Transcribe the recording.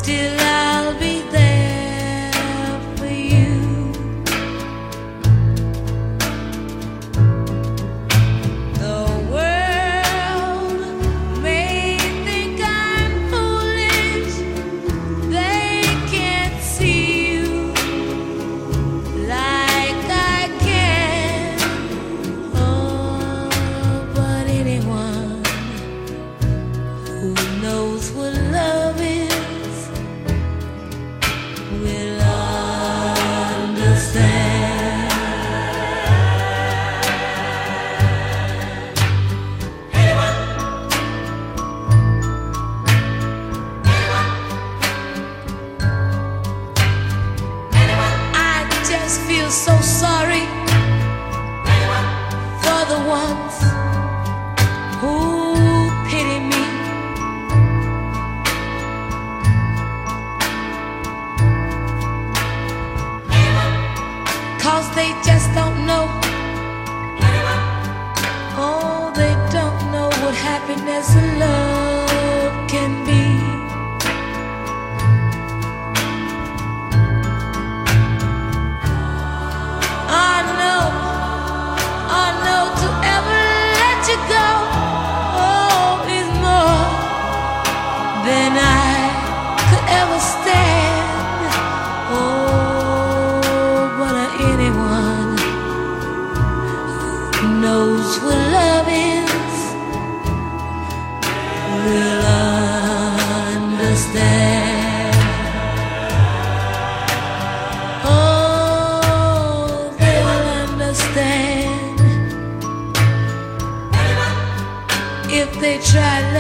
still I'll be there for you. The world may think I'm foolish, they can't see you like I can. Oh, but anyone who knows what love is will understand. I just feel so sorry for the ones who pity me. 'Cause they just don't know. Oh, they don't know what happiness and love can be. I know to ever let you go, oh, is more than I could ever stand. Oh, but anyone who knows what love is will understand. Oh, they will understand if they try